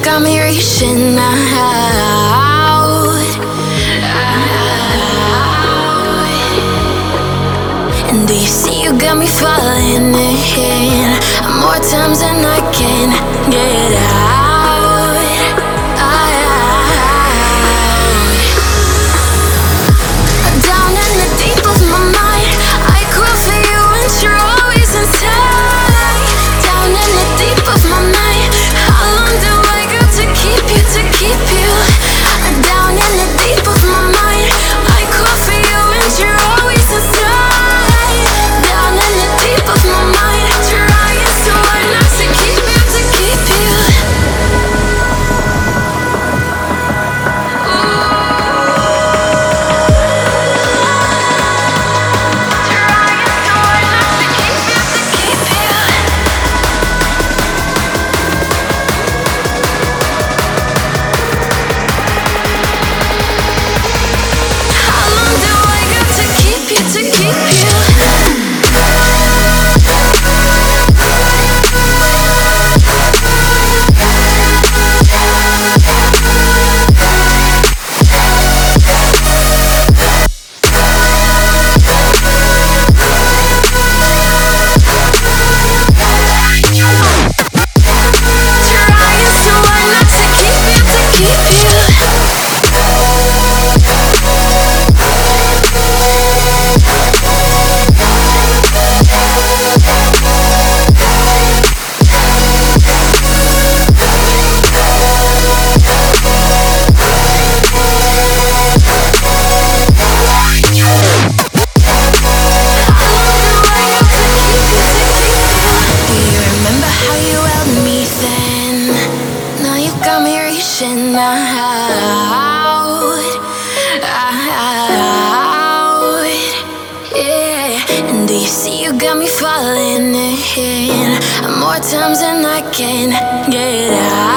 got me reaching out. And do you see you got me falling in more times than I can get out. Down in the deep of my mind, I crawl for you and you're always inside. Down in the deep of my mind, how long do I got to keep you, to keep you? Down in the deep of my mind, I crawl for you and you're always inside. Down in the deep of my mind, trying so hard not to keep you, to keep you. More times than I can get out.